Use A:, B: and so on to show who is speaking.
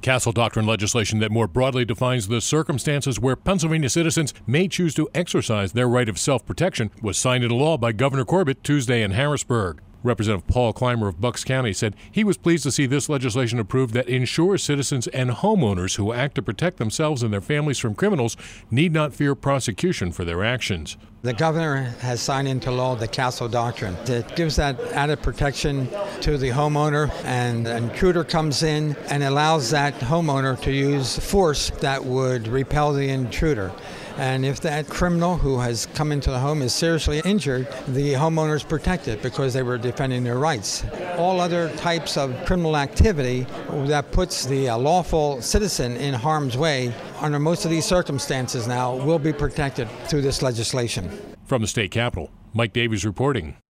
A: Castle Doctrine legislation that more broadly defines the circumstances where Pennsylvania citizens may choose to exercise their right of self-protection was signed into law by Governor Corbett Tuesday in Harrisburg. Representative Paul Clymer of Bucks County said he was pleased to see this legislation approved that ensures citizens and homeowners who act to protect themselves and their families from criminals need not fear prosecution for their actions.
B: The governor has signed into law the Castle Doctrine. It gives that added protection to the homeowner, and an intruder comes in and allows that homeowner to use force that would repel the intruder. And if that criminal who has come into the home is seriously injured, the homeowner is protected because they were defending their rights. All other types of criminal activity that puts the lawful citizen in harm's way under most of these circumstances now will be protected through this legislation.
A: From the state capitol, Mike Davies reporting.